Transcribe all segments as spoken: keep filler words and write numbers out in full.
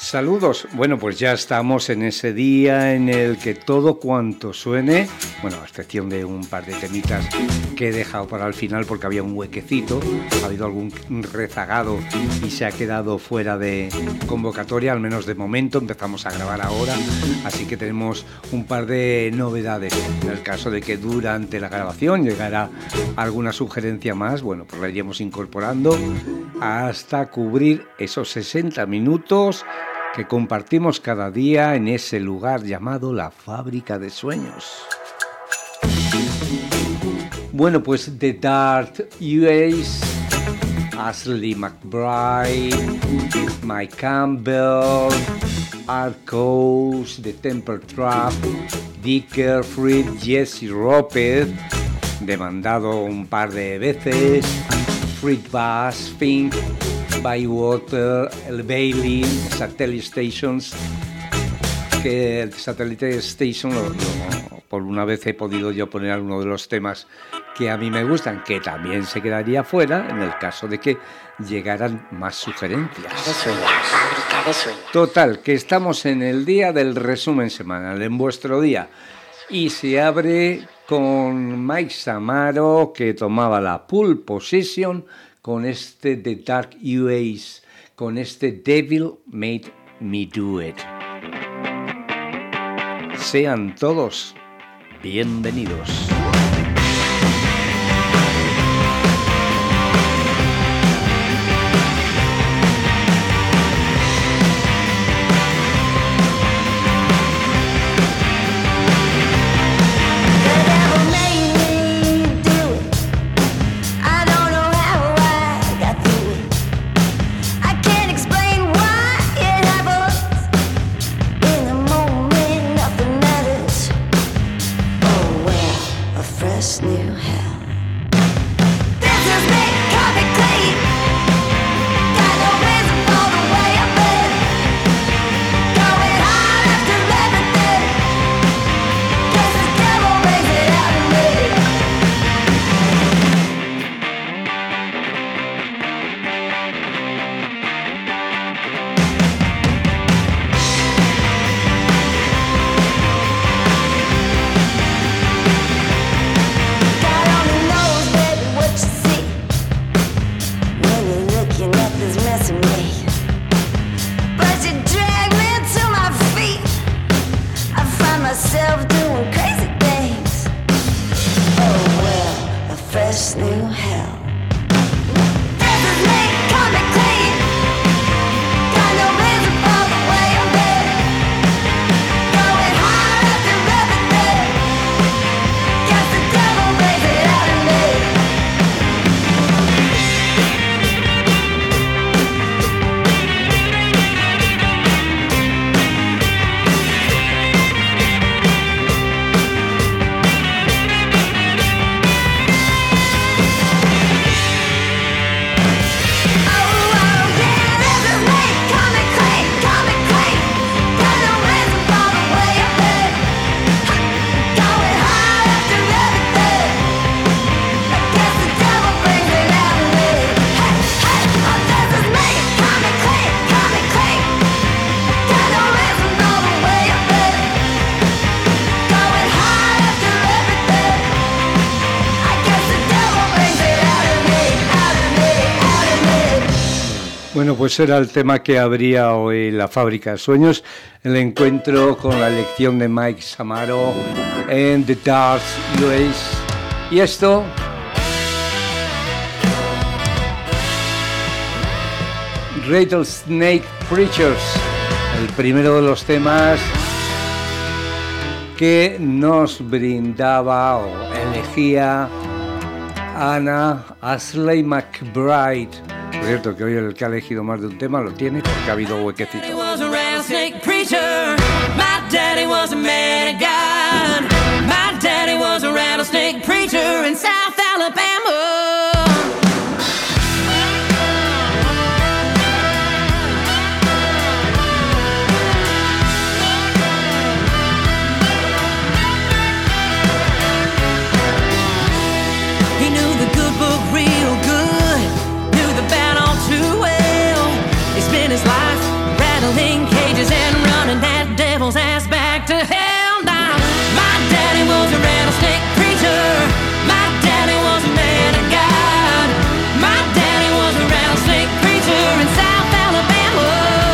Saludos. Bueno, pues ya estamos en ese día en el que todo cuanto suene, bueno, a excepción de un par de temitas que he dejado para el final porque había un huequecito, ha habido algún rezagado y se ha quedado fuera de convocatoria, al menos de momento. Empezamos a grabar ahora, así que tenemos un par de novedades. En el caso de que durante la grabación llegara alguna sugerencia más, bueno, pues la iremos incorporando hasta cubrir esos sesenta minutos que compartimos cada día en ese lugar llamado la Fábrica de Sueños. Bueno, pues The Dark Years, Ashley McBryde, Mike Campbell, Art Coase, The Temper Trap, Dick Fried, Jesse Ropez, demandado un par de veces, Fred Bass, Fink, Bywater, el Bailey, Satellite Stations, que el Satellite Station, lo, lo, por una vez he podido yo poner alguno de los temas que a mí me gustan, que también se quedaría fuera en el caso de que llegaran más sugerencias. Total, que estamos en el día del resumen semanal, en vuestro día, y se abre con Mike Samaro, que tomaba la pole position con este The Dark Years, con este Devil Made Me Do It. Sean todos bienvenidos. Bueno, pues era el tema que abría hoy la Fábrica de Sueños, el encuentro con la elección de Mike Samaro en The Dark Years. Y esto Rattlesnake Preachers, el primero de los temas que nos brindaba o elegía Anna Ashley McBryde. Por cierto, que hoy el que ha elegido más de un tema lo tiene porque ha habido huequecito. His life rattling cage. back to hell now. My daddy was a rattlesnake preacher. My daddy was a man of God. My daddy was a rattlesnake preacher in South Alabama.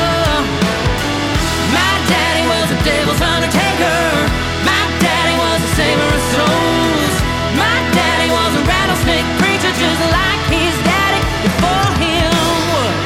My daddy was a devil's undertaker. My daddy was a saver of souls. My daddy was a rattlesnake preacher just like his daddy before him was.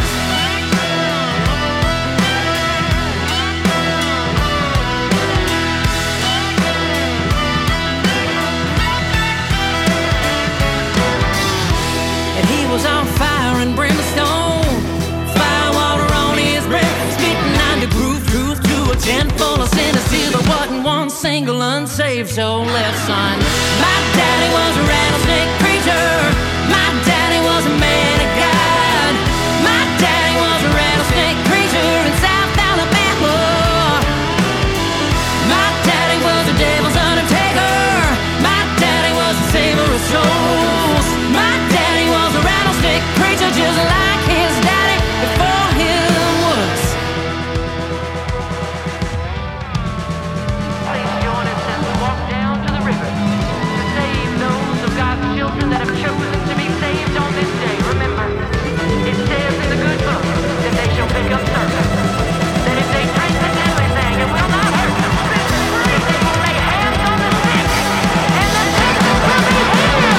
And he was on fire and brimstone, fire water on his breath, spitting on the groove truth to a tin full of sinners till there wasn't one single unsaved soul left, son. My daddy was a rattlesnake preacher. My daddy was a man of God. My daddy was a rattlesnake preacher in South Alabama. My daddy was a devil's undertaker. My daddy was a saver of souls. My daddy was a rattlesnake preacher just like his daddy before him was. Please join us as we walk down to the river to save those of God's children that have chosen to be saved on this day. Remember, it says in the good book that they shall pick up serpents, that if they drink the deadly thing, it will not hurt them. If they will lay hands on the sick, and the sick will be healed.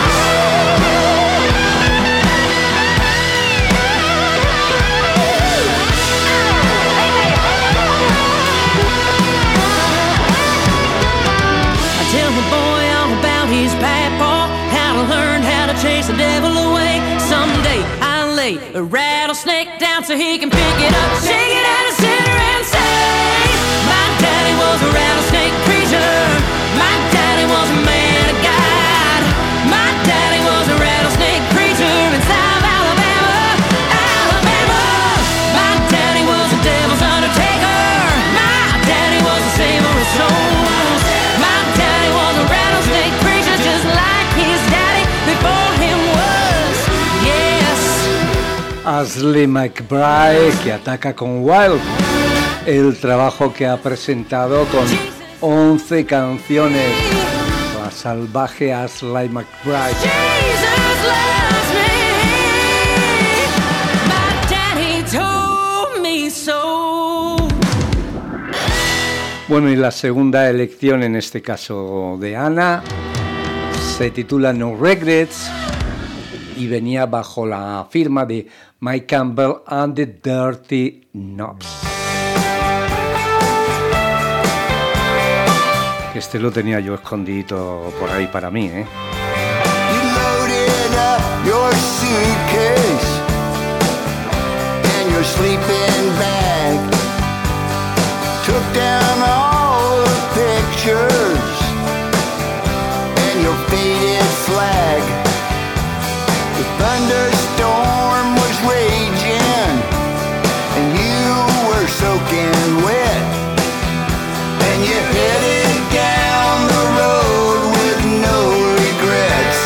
I tell the boy all about his papaw, how to learn how to chase the devil away. Someday I'll lay a rattlesnake down so he can pick it up, shake it out of center and say, my daddy was a rattlesnake preacher. My daddy was a man of God. My daddy was a rattlesnake preacher in South Alabama, Alabama. My daddy was a devil's undertaker. My daddy was a saver of souls. My daddy was a rattlesnake preacher just like his daddy before him was. Yes. Ashley McBryde, que ataca con Wild, el trabajo que ha presentado con once canciones. La salvaje Ashley McBryde. Jesus loves me. My daddy told me so. Bueno, y la segunda elección, en este caso de Ana, se titula No Regrets y venía bajo la firma de Mike Campbell and the Dirty Knobs. Este lo tenía yo escondidito por ahí para mí, ¿eh? You loaded up your suitcase and your sleeping bag. Took down all the pictures and your faded flag. The thunderstorm was raging and you were soaking wet. And you headed down the road with no regrets.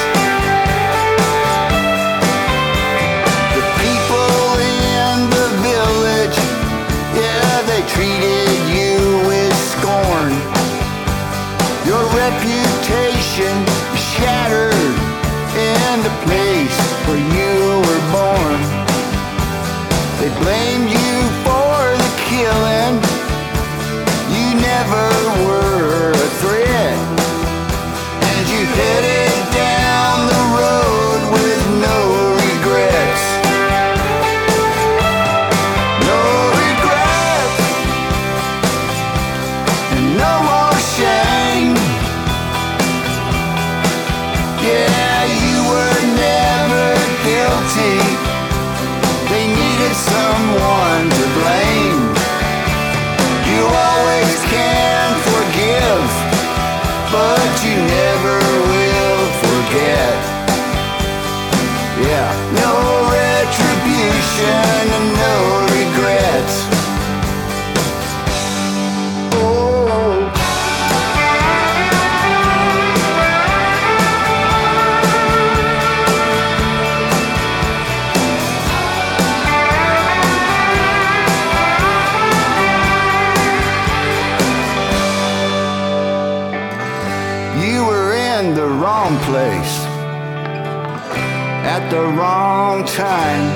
The people in the village, yeah, they treated you with scorn. Your reputation shattered in the place where you were born. They blamed you for the killing. You never were a threat. And you headed down the road with no regrets. No regrets. And no more shame. in the wrong place at the wrong time.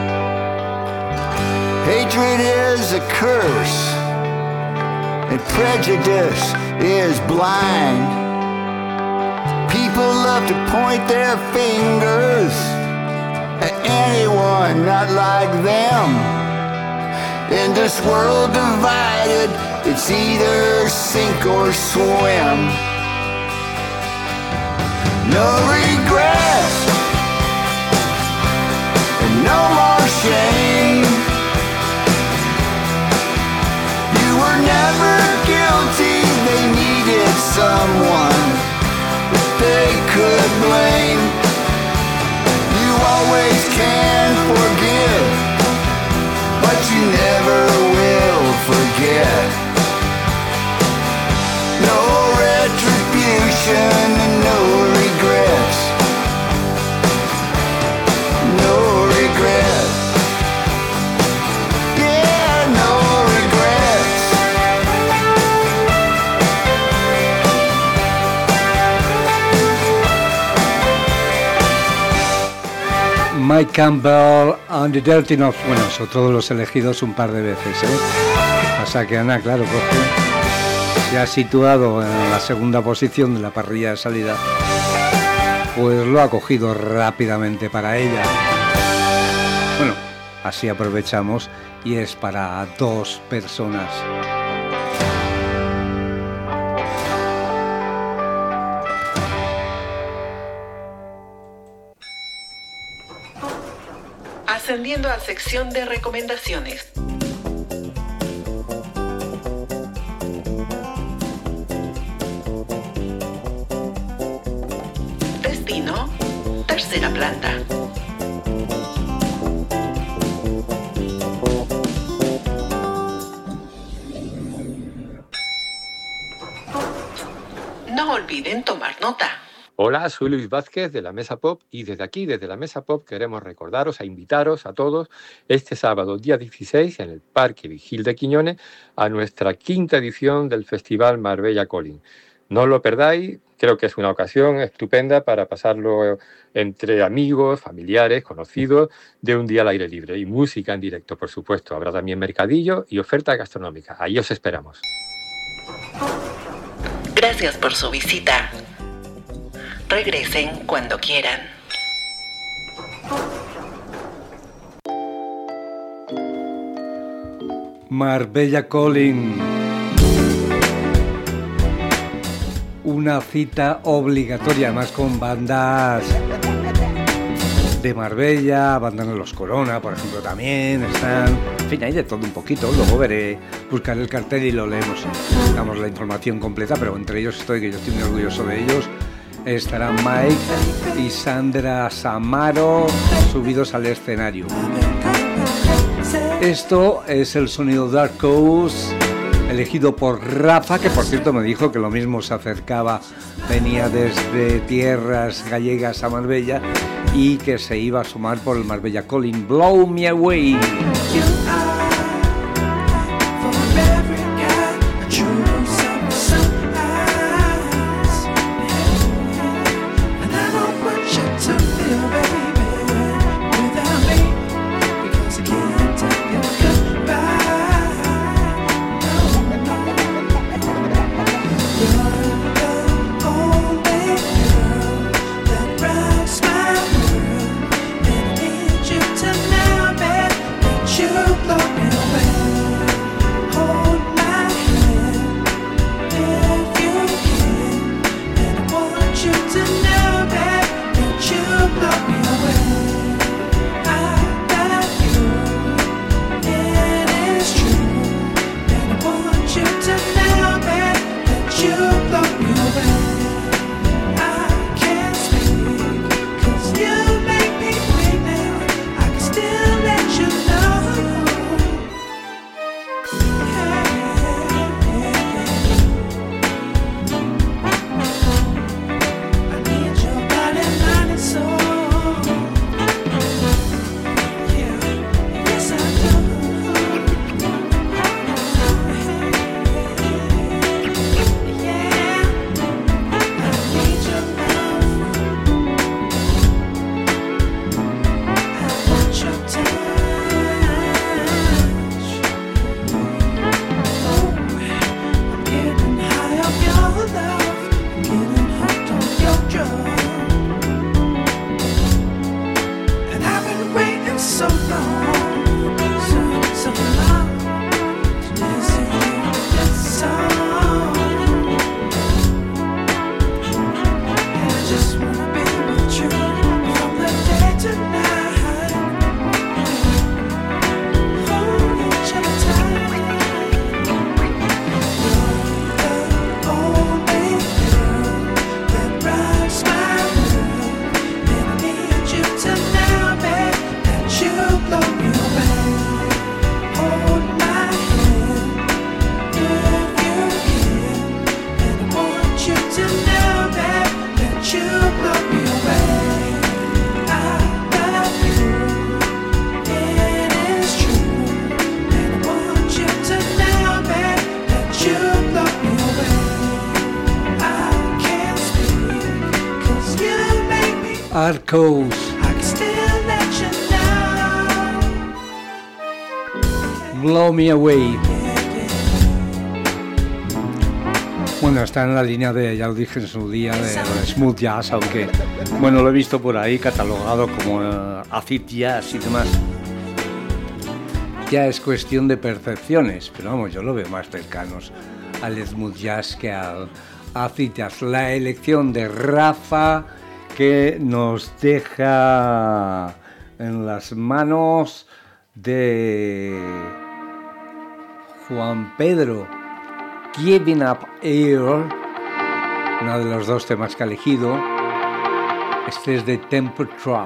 Hatred is a curse, and prejudice is blind. People love to point their fingers at anyone not like them. In this world divided, it's either sink or swim. No regrets and no more shame. You were never guilty, they needed someone that they could blame. You always can forgive, but you never will forget. No retribution and no regrets. No regrets. Yeah, no regrets. Mike Campbell and the Dirty Knobs. Bueno, son todos los elegidos un par de veces, ¿eh? Pasa que Ana, claro, coge... se ha situado en la segunda posición de la parrilla de salida, pues lo ha cogido rápidamente para ella. Bueno, así aprovechamos y es para dos personas. Ascendiendo a sección de recomendaciones. Destino, tercera planta. No olviden tomar nota. Hola, soy Luis Vázquez de la Mesa Pop y desde aquí, desde la Mesa Pop, queremos recordaros e invitaros a todos este sábado, día dieciséis, en el Parque Vigil de Quiñones, a nuestra quinta edición del Festival Marbella Calling. No os lo perdáis, creo que es una ocasión estupenda para pasarlo entre amigos, familiares, conocidos, de un día al aire libre. Y música en directo, por supuesto. Habrá también mercadillo y oferta gastronómica. Ahí os esperamos. Gracias por su visita. Regresen cuando quieran. Marbella Calling. Una cita obligatoria, además con bandas de Marbella, bandas de los Corona, por ejemplo, también están. En fin, hay de todo un poquito. Luego veré, buscar el cartel y lo leemos. Damos la información completa, pero entre ellos estoy, que yo estoy muy orgulloso de ellos. Estarán Mike y Sandra Samaro subidos al escenario. Esto es el sonido Dark Coast, elegido por Rafa, que por cierto me dijo que lo mismo se acercaba, venía desde tierras gallegas a Marbella y que se iba a sumar por el Marbella Calling. Blow Me Away. Arcos. Blow Me Away. Bueno, está en la línea de, ya lo dije en su día, de, de smooth jazz, aunque, bueno, lo he visto por ahí catalogado como uh, acid jazz y demás. Ya es cuestión de percepciones, pero vamos, yo lo veo más cercanos al smooth jazz que al acid jazz. La elección de Rafa, que nos deja en las manos de Juan Pedro, Giving Up Air, uno de los dos temas que ha elegido. Este es de Temper Trap.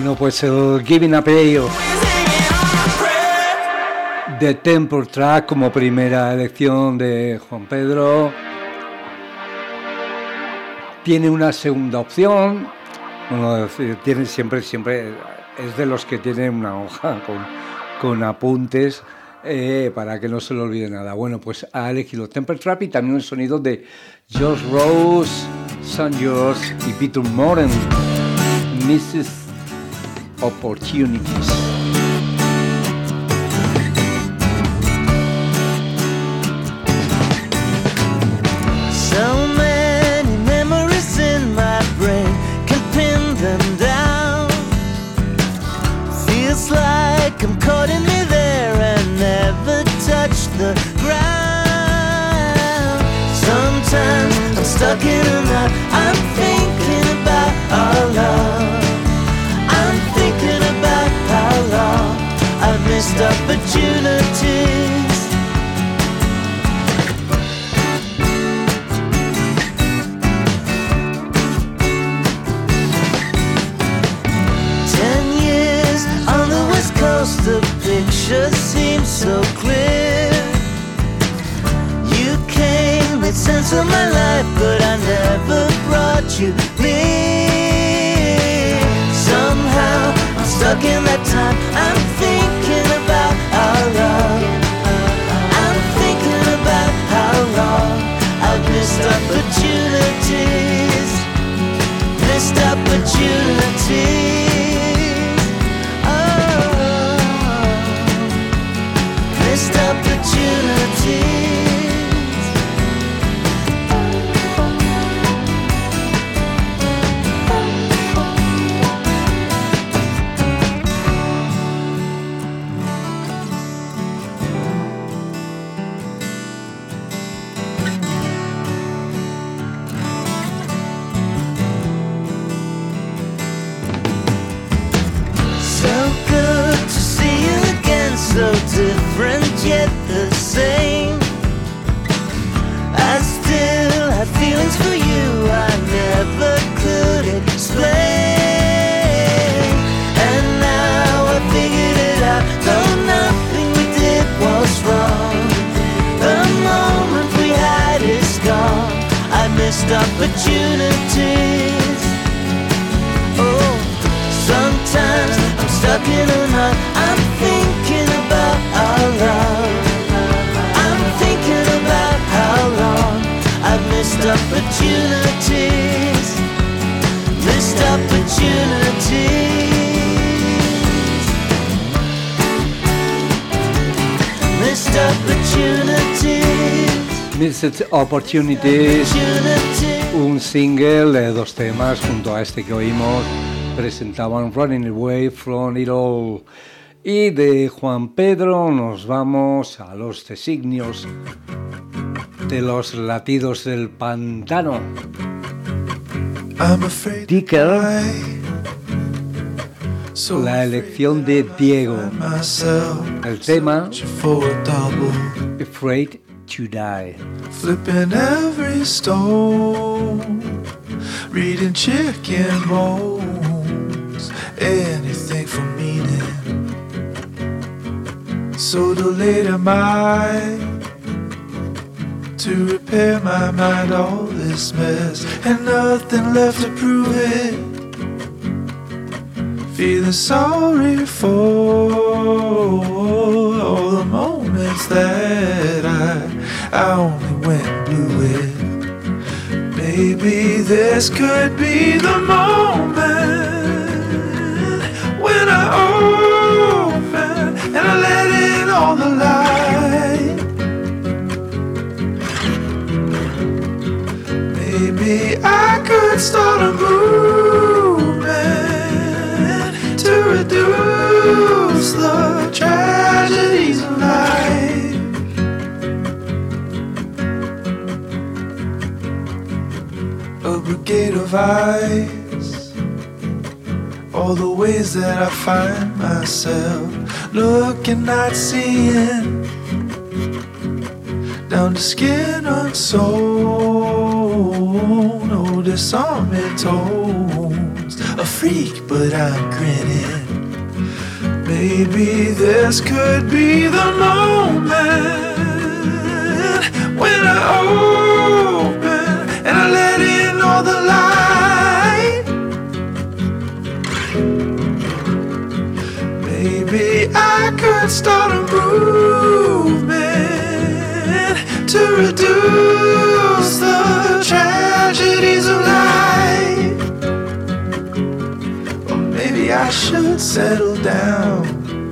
Bueno, pues el Giving a Prayer de Temple Track como primera elección de Juan Pedro. Tiene una segunda opción. Bueno, tiene siempre, siempre es de los que tienen una hoja con, con apuntes eh, para que no se le olvide nada. Bueno, pues ha elegido Temple Trap y también el sonido de Josh Rose, Sam George y Peter Moran, misses Opportunities. So many memories in my brain, can pin them down. Feels like I'm caught in midair and never touch the ground. Sometimes I'm stuck in a knot, I'm thinking about our love. I'm thinking about how long I've missed opportunities. The picture seems so clear. You came, made sense of my life, but I never brought you near. Somehow I'm stuck in that time. I'm thinking about our love. I'm thinking about how long I've missed opportunities. Missed opportunities. Missed opportunities. So good to see you again, so different yet the same. I still have feelings for you I never could explain. And now I figured it out, though nothing we did was wrong. The moment we had is gone. I missed opportunities. Oh, sometimes I'm stuck in a knot. I'm thinking about our love. I'm thinking about how long I've missed opportunities. Missed opportunities. Missed opportunities. Missed Opportunities, un single de dos temas junto a este que oímos. Presentaban Running Away from It All. Y de Juan Pedro nos vamos a los designios de los latidos del pantano. Dicker, la elección de Diego. El tema Afraid to Die. Flipping every stone, reading chicken bones, anything for meaning. So delayed am I to repair my mind, all this mess, and nothing left to prove it. Feeling sorry for all the moments that I, I only went blue with. Maybe this could be the moment when I open and I let in all the light. Maybe I could start a movement to reduce the tragedies of life. A brigade of eyes, all the ways that I find myself looking, not seeing, down to skin unsold. Oh, disarming tones a freak, but I'm grinning. Maybe this could be the moment when I open and I let in all the light. Maybe I could start a movement to reduce the tragedies of life. Or maybe I should settle down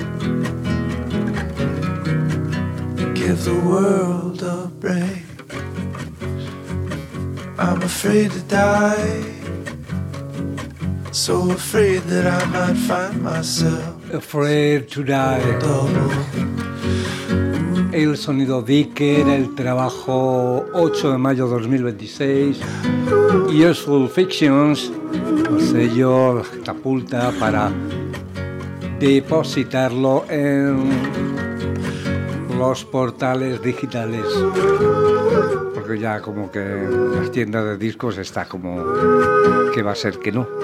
and give the world a break. I'm afraid to die, so afraid that I might find myself Afraid to Die. El sonido Dicker, el trabajo ocho de mayo de dos mil veintiséis. Useful Fictions, el sello catapulta para depositarlo en los portales digitales. Porque ya como que las tiendas de discos está como que va a ser que no.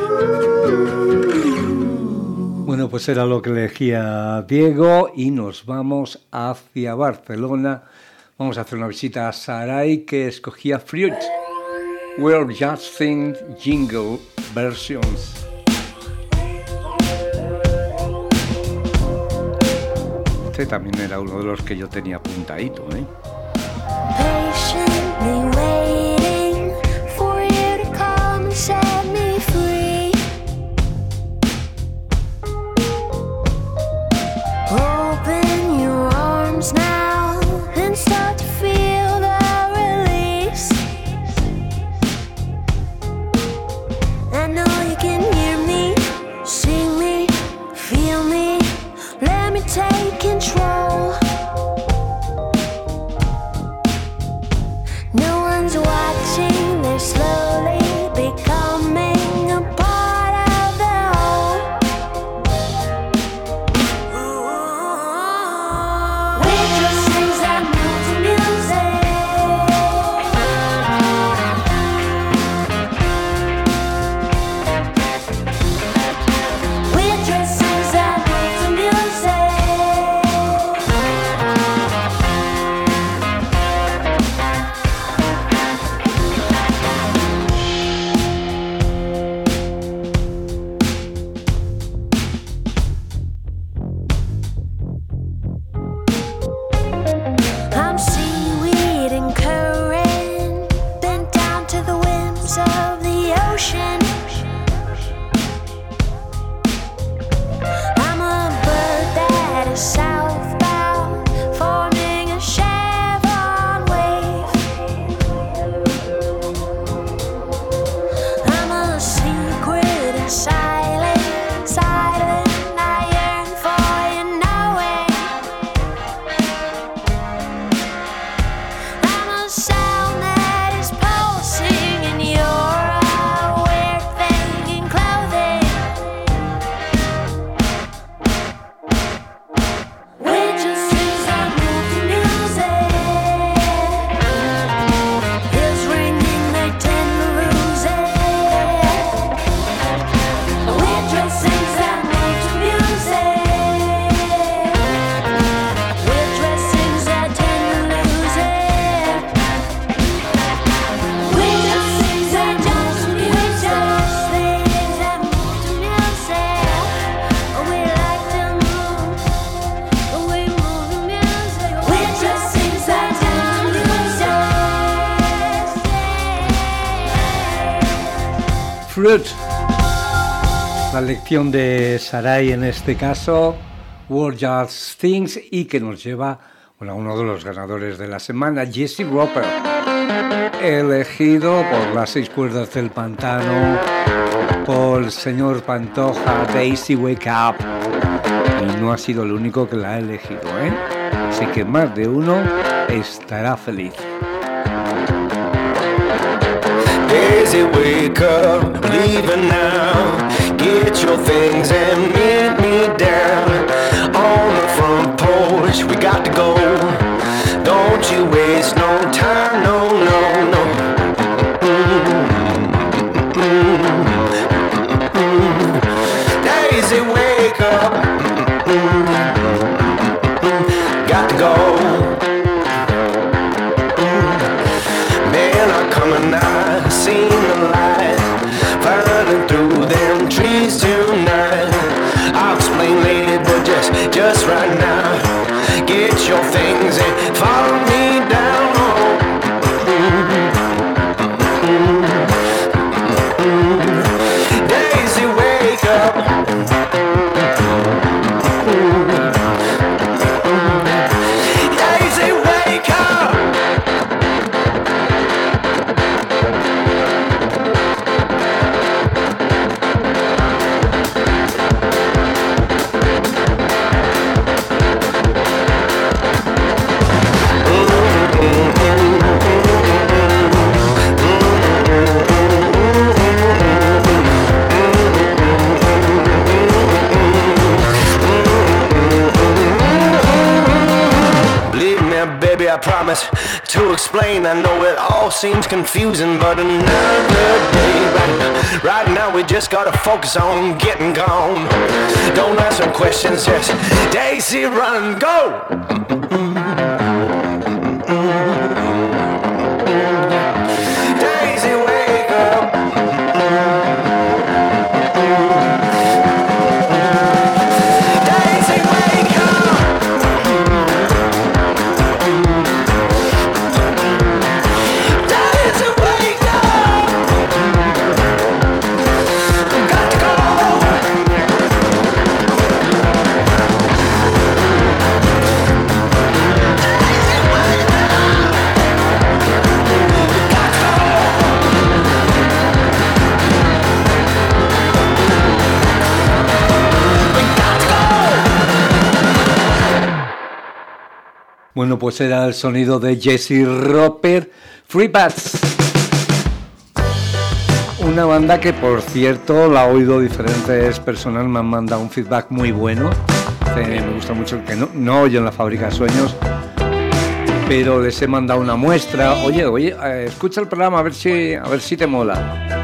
Bueno, pues era lo que elegía Diego y nos vamos hacia Barcelona. Vamos a hacer una visita a Sarai, que escogía Fruit. We're Just Sing Jingle Versions. Este también era uno de los que yo tenía apuntadito, ¿eh? Patiently waiting for you to come and set me free. Open your arms now and start to feel the release. I know you can hear me, see me, feel me. Let me take control. No one's watching, they're slowly becoming a part of the whole. We're just things that move to music. We're just things that move to music. I'm seaweed and current, bent down to the whims of the ocean. I'm a bird that is southbound, forming a chevron wave. I'm a secret and silent, silent. I yearn for your knowing. I'm a sound that is pulsing, and you're a weird thing in clothing. We're just things that move to music. Hills ringing, they tend to lose it. We're just things that move to music. We're just things that tend to lose it. We're just things that jump to music. Things that move to music. We like to move, we move to music. We're just things that jump to music. Fruit. La lección de Sarai en este caso, We're Just Things, y que nos lleva, bueno, a uno de los ganadores de la semana, Jesse Roper, elegido por las seis cuerdas del pantano, por el señor Pantoja, Daisy Wake Up, y no ha sido el único que la ha elegido, ¿eh? Así que más de uno estará feliz. Daisy, wake up, I'm leaving now. Get your things and meet me down on the front porch. We got to go. Don't you waste no time, no, no, no. Mm-hmm. Mm-hmm. get your things and follow me down. Daisy, wake up. Daisy, wake up. Baby, I promise to explain. I know it all seems confusing, but another day. Right now, right now we just gotta focus on getting gone. Don't ask some questions, just Daisy, run, go. Daisy, wake up. Daisy, wake up. Daisy, wake up. Got to go. Bueno, pues era el sonido de Jesse Roper, Free Bats. Una banda que, por cierto, la he oído diferentes personas, me han mandado un feedback muy bueno. Eh, me gusta mucho, que no, no oyen La Fábrica de Sueños, pero les he mandado una muestra. Oye, oye, eh, escucha el programa a ver si, a ver si te mola.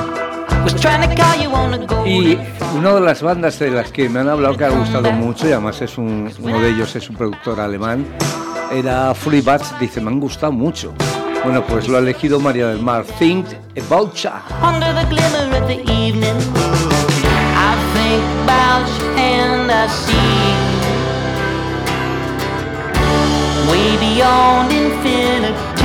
Y una de las bandas de las que me han hablado que ha gustado mucho, y además es un, uno de ellos es un productor alemán, era Free Bats. Dice, me han gustado mucho. Bueno, pues lo ha elegido María del Mar, Think About Ya. Under the glimmer of the evening, I think about you and I see way beyond infinity.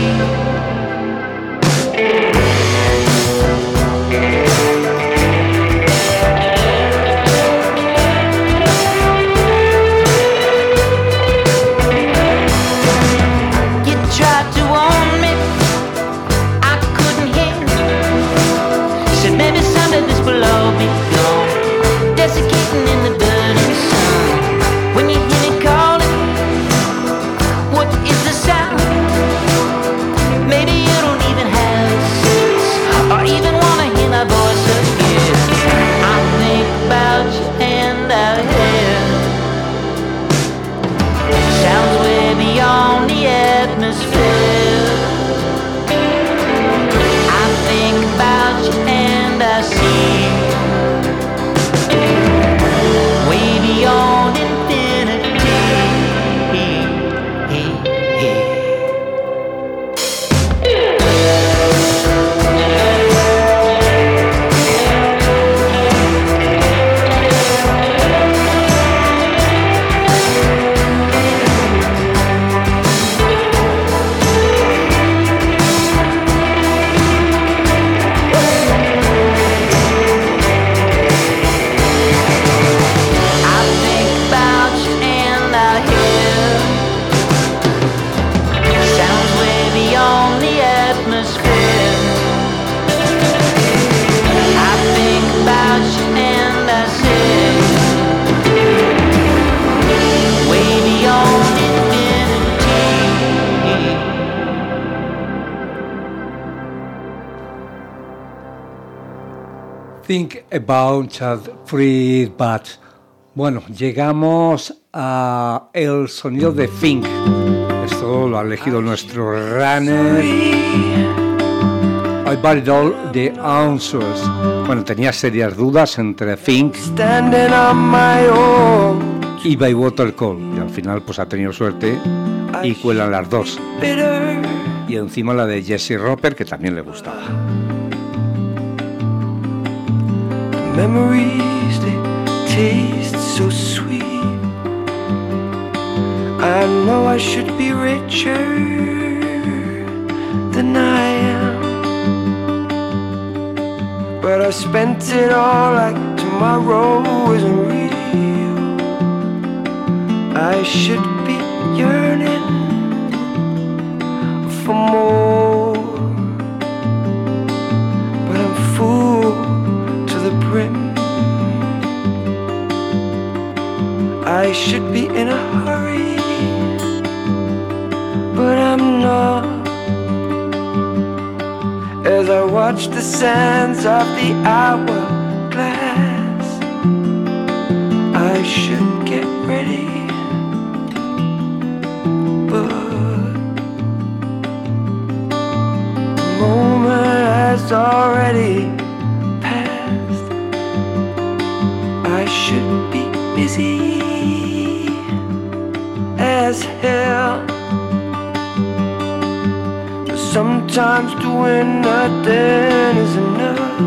You tried to warn me, I couldn't hear. Said maybe someday this will all be gone, desiccating in the burning sun. When you hear me calling, what is the sound? Maybe you don't even have a sense, or even wanna hear my voice again. I think about you and I hear sounds way beyond the atmosphere. I think about you and I see way beyond infinity. Think About That Free Bats. Bueno, llegamos a el sonido de Think. Esto lo ha elegido nuestro runner. I buried all the answers. Bueno, tenía serias dudas entre Think y By Water Call. Y al final pues ha tenido suerte y cuelan las dos. Y encima la de Jesse Roper, que también le gustaba. Memories, they taste so sweet. I know I should be richer than I am, but I spent it all like tomorrow isn't real. I should be yearning for more, but I'm full to the brim. I should be in a hurry, but I'm not. As I watch the sands of the hourglass, I should get ready, but the moment has already passed. I should be busy as hell. Sometimes doing nothing is enough.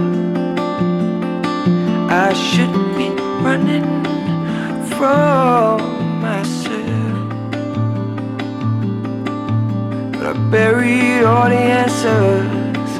I should be running from myself, but I buried all the answers.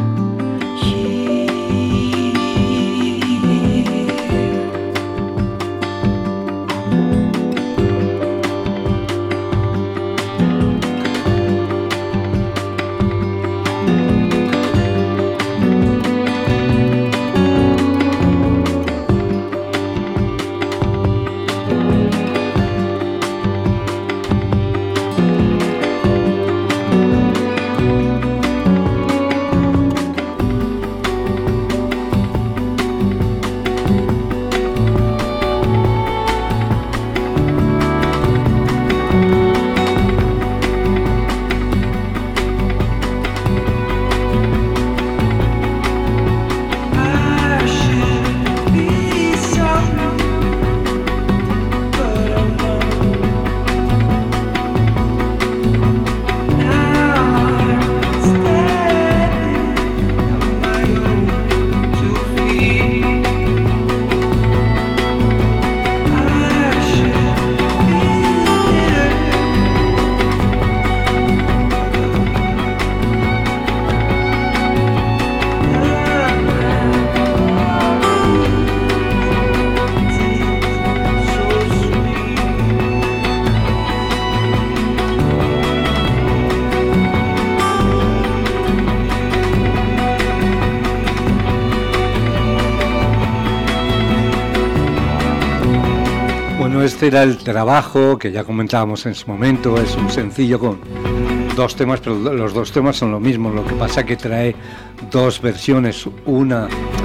Este era el trabajo que ya comentábamos en su momento. Es un sencillo con dos temas, pero los dos temas son lo mismo. Lo que pasa que trae dos versiones, una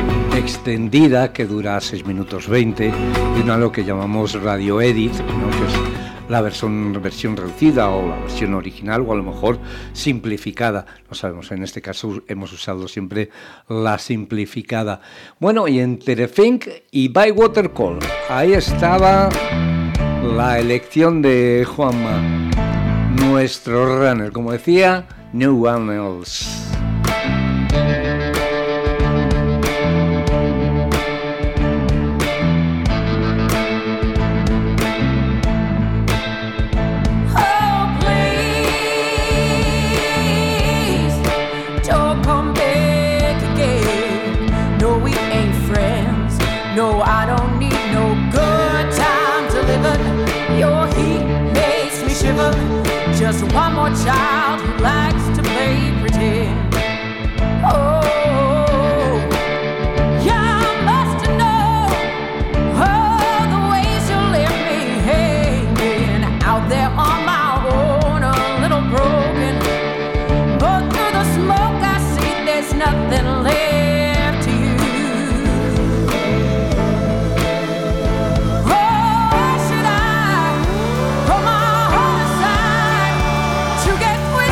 extendida que dura seis minutos veinte y una lo que llamamos radio edit, ¿no? Que es la versión, versión reducida o la versión original, o a lo mejor simplificada, no sabemos. En este caso hemos usado siempre la simplificada. Bueno, y entre Think y Bywater Call, ahí estaba la elección de Juanma, nuestro runner, como decía, No One Else. Just one more child who likes to play pretend. Oh, yeah, I must know all the ways you left me hanging out there on my own, a little broken. But through the smoke I see there's nothing left to you. Oh, why should I put my heart aside to get through?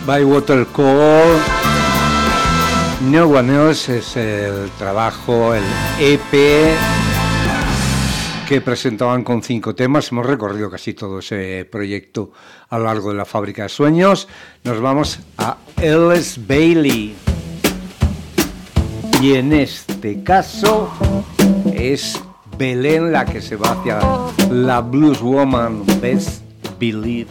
by Watercore. No One Else es el trabajo, el E P que presentaban con cinco temas. Hemos recorrido casi todo ese proyecto a lo largo de la Fábrica de Sueños. Nos vamos a Ellis Bailey. Y en este caso es Belén la que se va hacia la Blues Woman, Best Believe.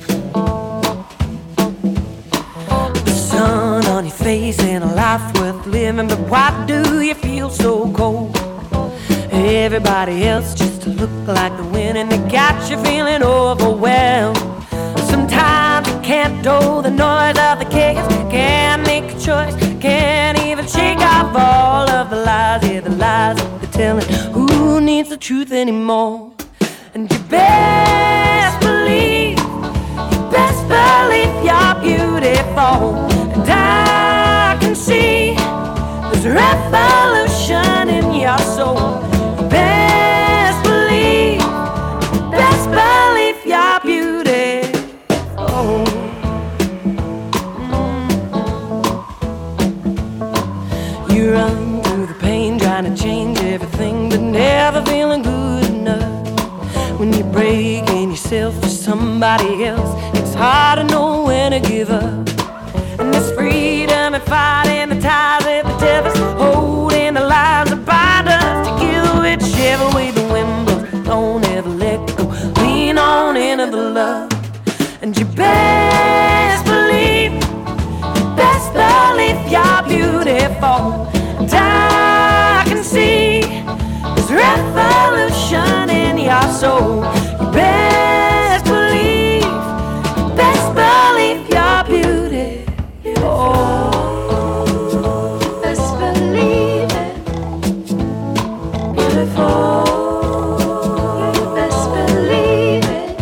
Sun on your face and a life worth living, but why do you feel so cold? Everybody else just look like the wind and they got you feeling overwhelmed. Sometimes you can't do the noise of the chaos, can't make a choice, can't even shake off all of the lies, yeah, the lies that they're telling. Who needs the truth anymore? And you best believe, you best believe you're beautiful. And I can see there's revolution in your soul. You best believe, you best believe you're beautiful. You run through the pain trying to change everything, but never feeling good enough. When you're breaking yourself for somebody else, it's hard to know when to give up. And this freedom and fighting the ties that the devil's holding the lives that bind us together, whichever way the wind blows, don't ever let go, lean on into the love. And you best believe, you best believe you're beautiful. And I can see there's revolution in your soul. You best believe, you best believe you're beautiful. Best believe it, beautiful. You best believe it.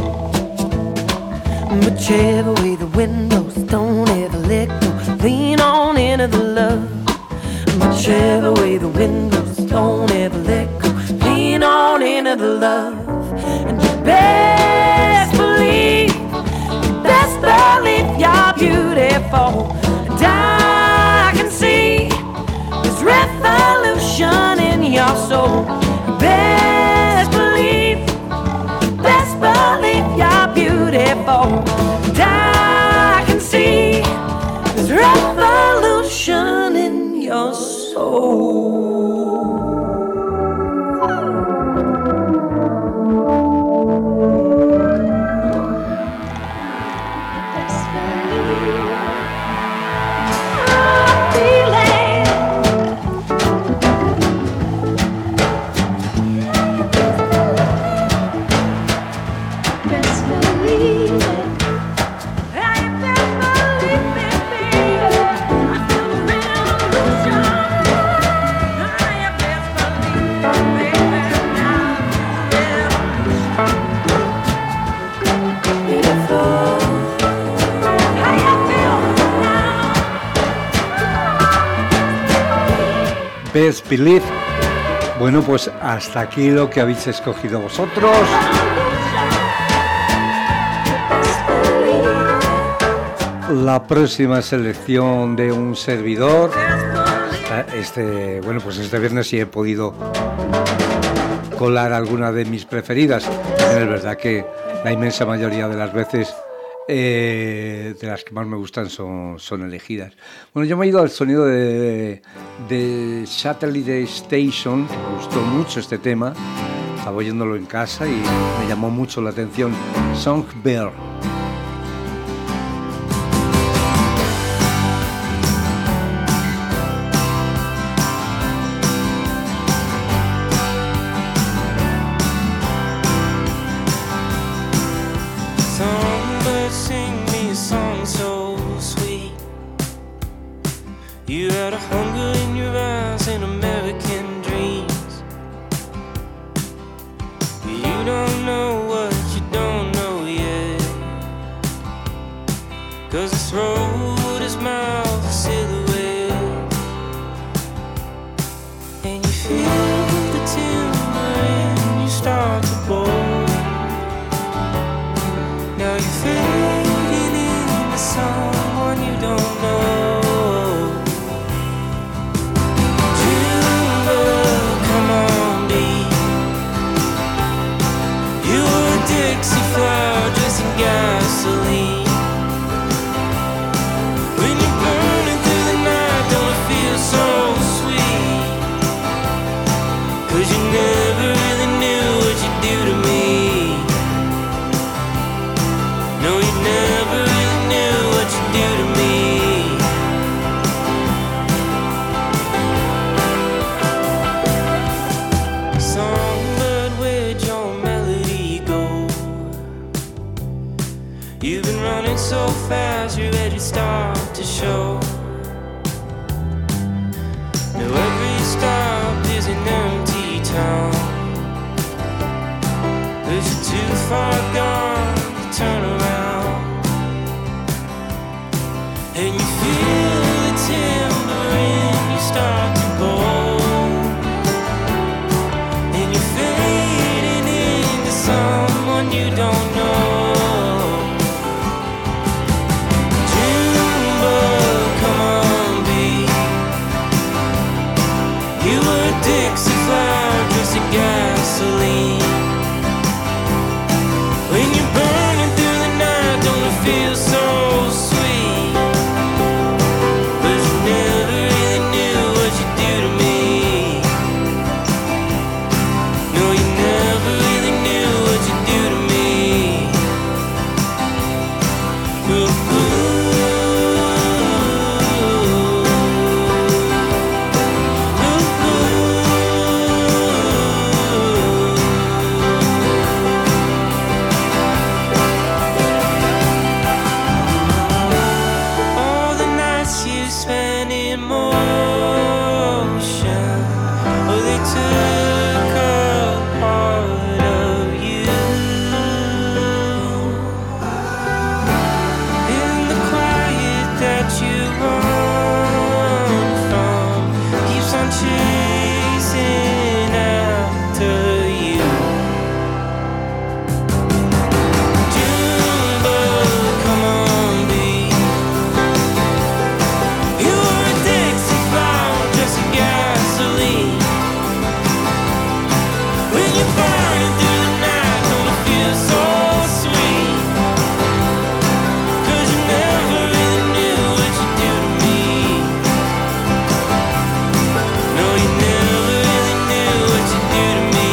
Whichever way the wind blows, don't ever let go, lean on into the love. Whichever way the wind blows, don't ever let go, lean on into the love. And you best believe, you best believe you're beautiful. And I can see there's revolution in your soul. You best believe, best believe you're beautiful. And I can see there's revolution in your soul. Best Believe. Bueno, pues hasta aquí lo que habéis escogido vosotros. La próxima selección de un servidor. Este, bueno, pues este viernes sí he podido colar alguna de mis preferidas. Es verdad que la inmensa mayoría de las veces Eh, de las que más me gustan son, son elegidas. Bueno, yo me he ido al sonido de, de Satellite Station, que me gustó mucho este tema, estaba oyéndolo en casa y me llamó mucho la atención. Songbird. You had a hunger in your eyes and American dreams. You don't know what you don't know yet, 'cause this road is miles of silhouette. And you feel the timber and you start to bowl. Now you're fading into someone you don't far gone to turn around. And you feel the tambourine, you start to go. And you're fading into someone you don't know. Junebug, come on, babe. You were a Dixie flower, just a gasoline. When you're burning through the night, don't it feel so sweet? But you never really knew what you do to me. No, you never really knew what you do to me. Ooh, all the nights you spent in motion, oh, they took a part of you. In the quiet that you run from, keeps on chasing after you. Junebug, come on, babe. You were a Dixie flower, just a gasoline. When you're burning through the night, don't it feel so sweet? 'Cause you never really knew what you do to me. No, you never really knew what you do to me.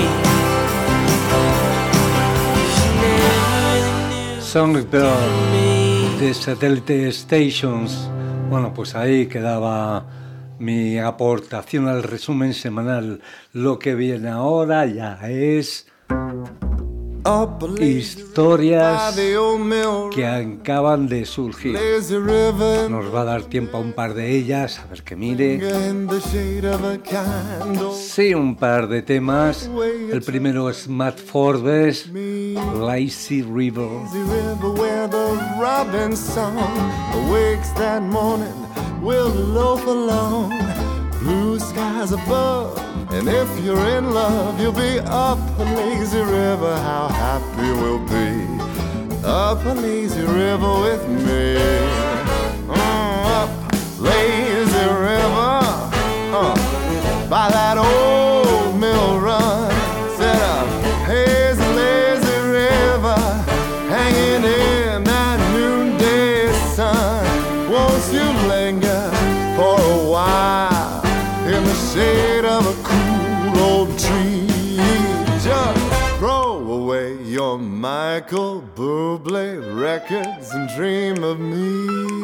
'Cause you never really knew Songbird me. de Satellite Stations. Bueno, pues ahí quedaba mi aportación al resumen semanal. Lo que viene ahora ya es Up a lazy historias by the old mill, que acaban de surgir. lazy river, Nos va a dar tiempo a un par de ellas, a ver que mire. in the shade of a candle. Sí, un par de temas. El primero es Matt Forbes, Lazy River. Lazy river where the robin song awakes that morning, we'll loaf along, blue skies above, and if you're in love, you'll be up a lazy river, how happy we'll be, up a lazy river with me. Mm, up lazy river, uh, by that old mill run, set up hazy lazy river, hanging in that noonday sun. Won't you linger for a while in the shade of a cool old tree? Just throw away your Michael Bublé records and dream of me.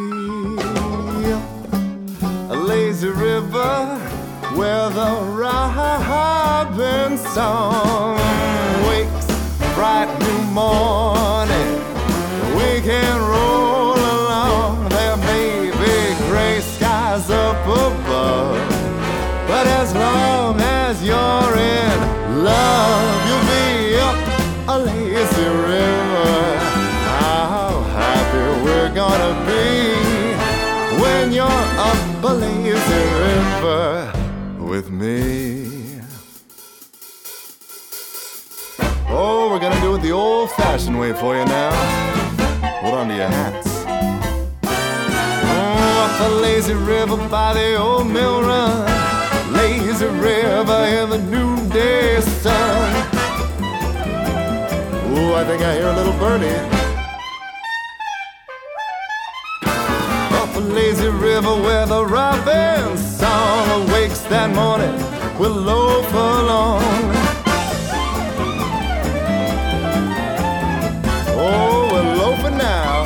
A lazy river where the robin song wakes bright new morning. We can roll along. There may be gray skies up above, but as long as you're in love, you'll be up a lazy river. How happy we're gonna be when you're up a lazy river with me. Oh, we're gonna do it the old-fashioned way for you now. Hold on to your hats. Oh, up the lazy river by the old mill run, lazy river in the noonday sun. Oh, I think I hear a little birdie. Up a lazy river where the robin song awakes that morning, we'll loaf along. Oh, we're loafing now.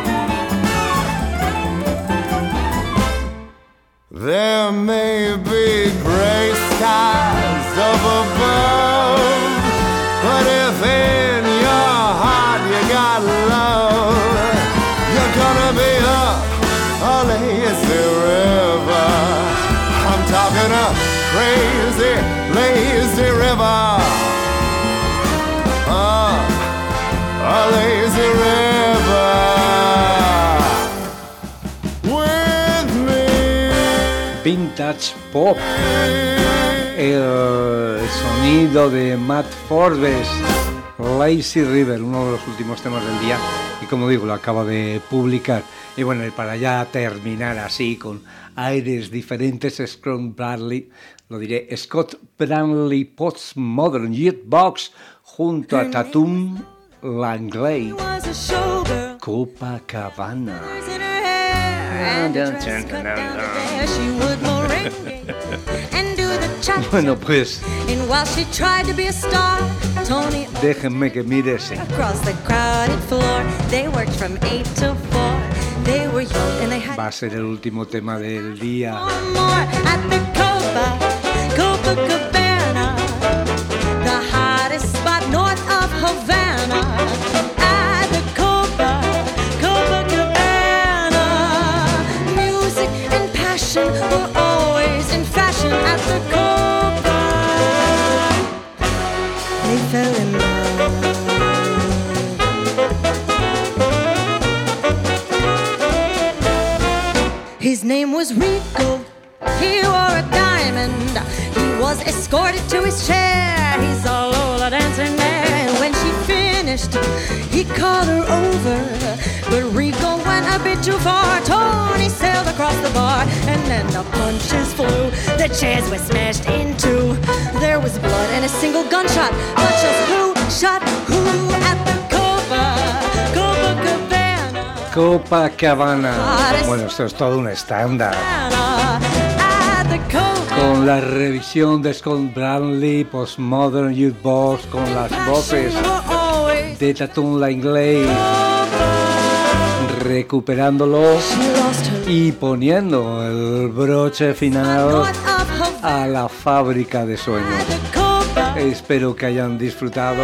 There may be gray skies up above, but if in your heart you got love, you're gonna be up a lazy river. I'm talking a crazy, lazy river. Uh, vintage pop. El sonido de Matt Forbes, Lazy River, uno de los últimos temas del día, y como digo, lo acaba de publicar. Y bueno, y para ya terminar así con aires diferentes, Scott Bradley, lo diré, Scott Bradley Postmodern Jukebox junto a Tatum Langley, Copacabana. Bueno, pues déjenme que mire ese. Va a ser el último tema del día. Copacabana, the hottest spot north of Havana. At the Copa, Copacabana, music and passion were always in fashion at the Copa. They fell in love. His name was Rico. He wore a diamond. He was escorted to his chair. He saw Lola dancing there. And when she finished, he called her over. But Rico went a bit too far. Tony sailed across the bar. And then the punches flew. The chairs were smashed in two. There was blood and a single gunshot. But just who shot who at the Copa? Copacabana. Copacabana. Bueno, esto es todo un estándar. Con la revisión de Scott Bradley, Postmodern Jukebox, con las voces de Tatum Langley, recuperándolo y poniendo el broche final a la fábrica de sueños. Espero que hayan disfrutado.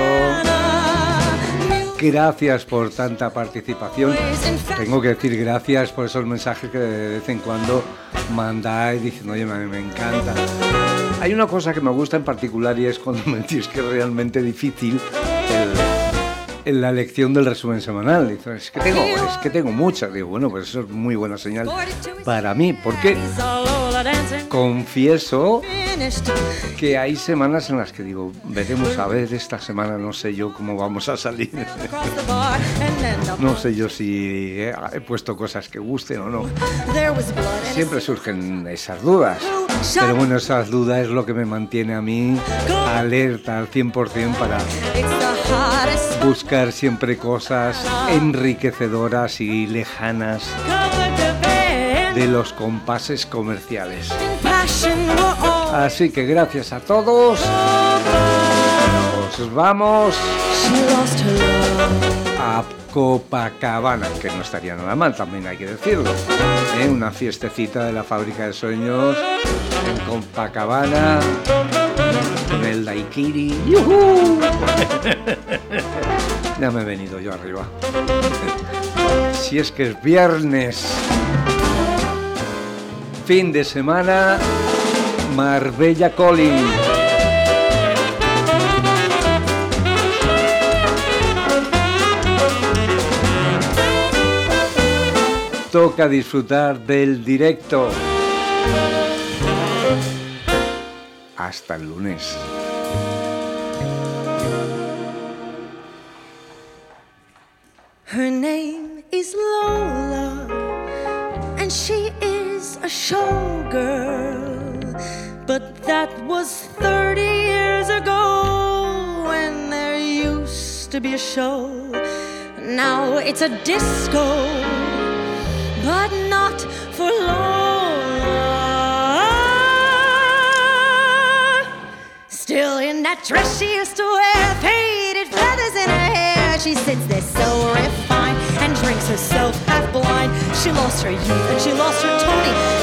Gracias por tanta participación. Tengo que decir gracias por esos mensajes que de vez en cuando mandáis diciendo, oye, me, me encanta. Hay una cosa que me gusta en particular y es cuando me decís que es realmente difícil el, en la elección del resumen semanal. Dices, es que tengo, es que tengo muchas. Digo, bueno, pues eso es muy buena señal para mí, porque confieso que hay semanas en las que digo, veremos a ver esta semana, no sé yo cómo vamos a salir. No sé yo si he, he puesto cosas que gusten o no. Siempre surgen esas dudas. Pero bueno, esas dudas es lo que me mantiene a mí alerta al cien por ciento para buscar siempre cosas enriquecedoras y lejanas de los compases comerciales. Así que gracias a todos. Nos vamos a Copacabana, que no estaría nada mal, también hay que decirlo. ¿Eh? Una fiestecita de la fábrica de sueños en Copacabana con el daiquiri. ¡Yujú! Ya me he venido yo arriba. Si es que es viernes, fin de semana, Marbella Calling. Toca disfrutar del directo. Hasta el lunes. Her name is Lola, and she is a showgirl. But that was thirty years ago, when there used to be a show. Now it's a disco, but not for Lola. Still in that dress she used to wear, faded feathers in her hair. She sits there so refined and drinks herself half blind. She lost her youth and she lost her Tony.